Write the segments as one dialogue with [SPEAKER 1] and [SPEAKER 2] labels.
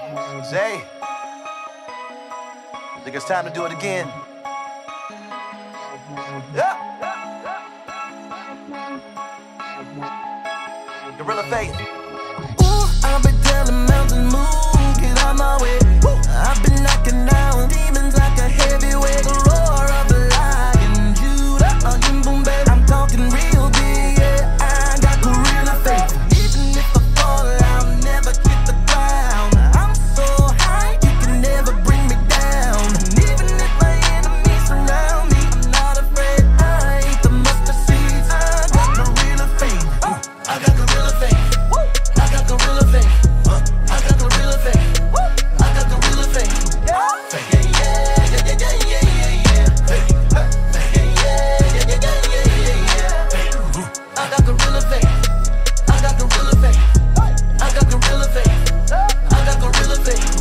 [SPEAKER 1] Zay, I think it's time to do it again. Yeah. Gorilla Faith.
[SPEAKER 2] Ooh, I've been telling mountain move, get out my way. I've been knocking down demons like a heavyweight. The roar of the lion, Judah, again, boom, baby. I'm talking real big, yeah. I got gorilla faith. Even if I fall, I'll never hit the ground. I'm so high, you can never bring me down. And even if my enemies surround me, I'm not afraid. I ain't the mustard seeds. I got gorilla faith. I got gorilla faith. I got gorilla faith. I got gorilla faith. I got gorilla faith. I got gorilla faith. I got gorilla faith. I got gorilla faith. I got gorilla faith.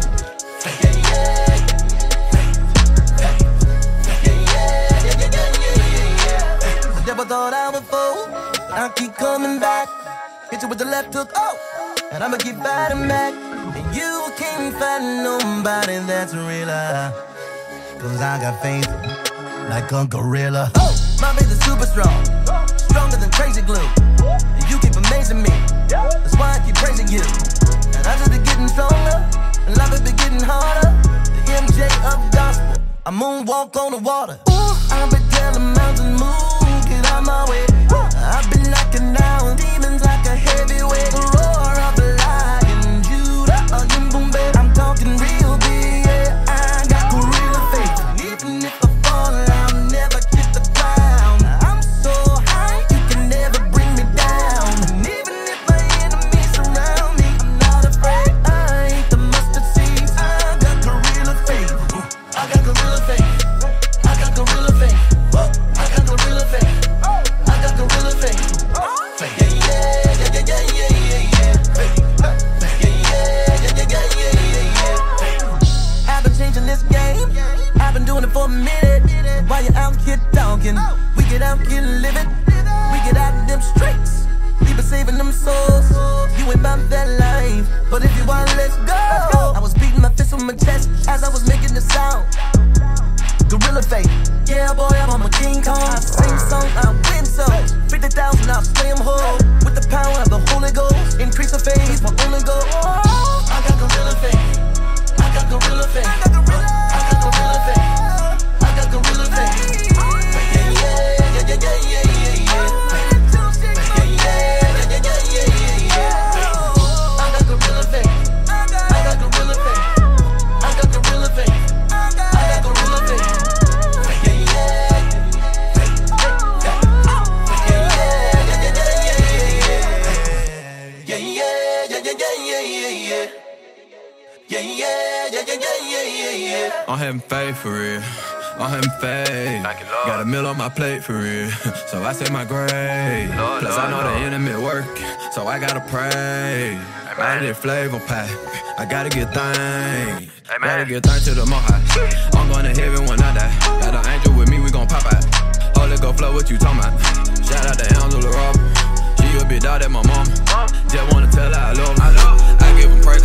[SPEAKER 2] I never thought I would fall. I keep coming back. Hit you with the left hook, and I'ma keep fighting back. And you can't find nobody that's realer. Cause I got faith like a gorilla. My faith is super strong, stronger than crazy glue. And you keep amazing me, that's why I keep praising you. And I just be getting stronger, and life has been getting harder. The MJ of gospel, I moonwalk on the water. Ooh, I've been telling mountains move, get out my way. I've been knocking down demons like a heavyweight. The roar of the lion, Judah, again, boom, baby. I'm talking real big, yeah. I got gorilla faith. Even if I fall, I'll never hit the ground. I'm so high, you can never bring me down. And even if my enemies surround me, I'm not afraid. I ain't the mustard seeds. I got gorilla faith. I got gorilla faith. I got gorilla faith. I got gorilla faith. I got gorilla faith. I've been changing this game. I've been doing it for a minute. While you're out here talking, we get out here living. We get out in them streets. We been saving them souls. You ain't about that life, but if you want, let's go. I was beating my fist on my chest as I was making the sound. Gorilla faith, yeah boy, I'm a King Kong. I sing songs, I win songs. 50,000, I'll slay 'em whole. With the power of the Holy Ghost, increase the faith, my only goal. I got gorilla faith. I got gorilla faith. I got gorilla faith. I got gorilla faith.
[SPEAKER 3] I'm having faith for real. I'm having faith. Got a meal on my plate for real. So I say my grave. Plus I know the enemy work, so I gotta pray. I need flavor pack. I gotta get thanks. Gotta get thanks to the Most High. I'm going to heaven when I die. Got an angel with me, we gon' pop out. Holy go flow, what you talking about? Shout out to Angela Robert. She a big dog at my mama. Just wanna tell her I love her. I give him praise.